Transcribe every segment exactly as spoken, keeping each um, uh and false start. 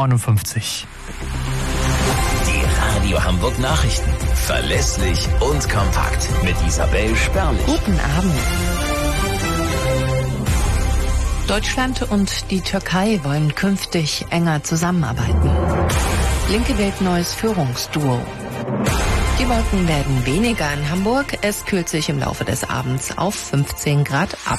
neunundfünfzig. Die Radio Hamburg Nachrichten. Verlässlich und kompakt. Mit Isabel Sperlich. Guten Abend. Deutschland und die Türkei wollen künftig enger zusammenarbeiten. Linke wählt neues Führungsduo. Die Wolken werden weniger in Hamburg. Es kühlt sich im Laufe des Abends auf fünfzehn Grad ab.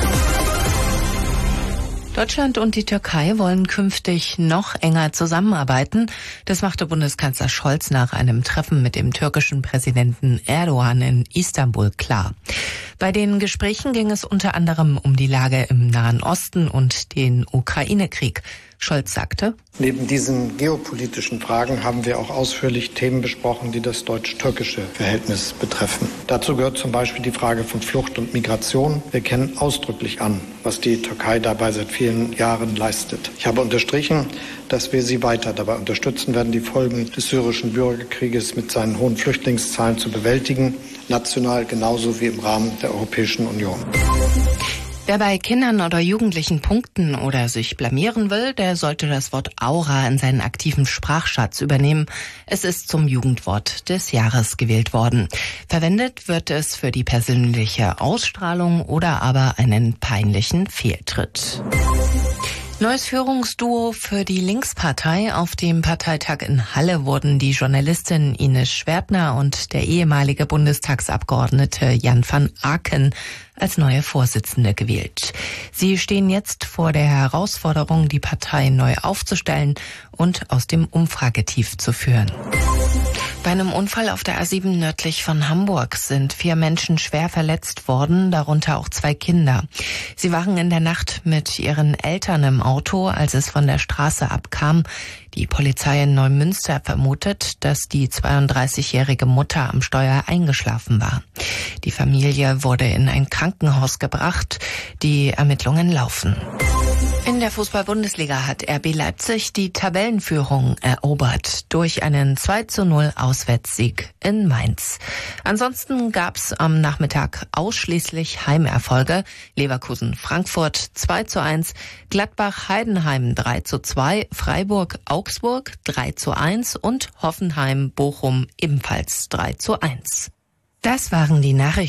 Deutschland und die Türkei wollen künftig noch enger zusammenarbeiten. Das machte Bundeskanzler Scholz nach einem Treffen mit dem türkischen Präsidenten Erdogan in Istanbul klar. Bei den Gesprächen ging es unter anderem um die Lage im Nahen Osten und den Ukraine-Krieg. Scholz sagte: Neben diesen geopolitischen Fragen haben wir auch ausführlich Themen besprochen, die das deutsch-türkische Verhältnis betreffen. Dazu gehört zum Beispiel die Frage von Flucht und Migration. Wir kennen ausdrücklich an, was die Türkei dabei seit vielen Jahren leistet. Ich habe unterstrichen, dass wir sie weiter dabei unterstützen werden, die Folgen des syrischen Bürgerkrieges mit seinen hohen Flüchtlingszahlen zu bewältigen, national genauso wie im Rahmen der Europäischen Union. Wer bei Kindern oder Jugendlichen punkten oder sich blamieren will, der sollte das Wort Aura in seinen aktiven Sprachschatz übernehmen. Es ist zum Jugendwort des Jahres gewählt worden. Verwendet wird es für die persönliche Ausstrahlung oder aber einen peinlichen Fehltritt. Neues Führungsduo für die Linkspartei. Auf dem Parteitag in Halle wurden die Journalistin Ines Schwertner und der ehemalige Bundestagsabgeordnete Jan van Aken als neue Vorsitzende gewählt. Sie stehen jetzt vor der Herausforderung, die Partei neu aufzustellen und aus dem Umfragetief zu führen. Bei einem Unfall auf der A sieben nördlich von Hamburg sind vier Menschen schwer verletzt worden, darunter auch zwei Kinder. Sie waren in der Nacht mit ihren Eltern im Auto, als es von der Straße abkam. Die Polizei in Neumünster vermutet, dass die zweiunddreißigjährige Mutter am Steuer eingeschlafen war. Die Familie wurde in ein Krankenhaus gebracht. Die Ermittlungen laufen. In der Fußball-Bundesliga hat R B Leipzig die Tabellenführung erobert durch einen zwei zu null Auswärtssieg in Mainz. Ansonsten gab's am Nachmittag ausschließlich Heimerfolge. Leverkusen-Frankfurt zwei zu eins, Gladbach-Heidenheim drei zu zwei, Freiburg-Augsburg drei zu eins und Hoffenheim-Bochum ebenfalls drei zu eins. Das waren die Nachrichten.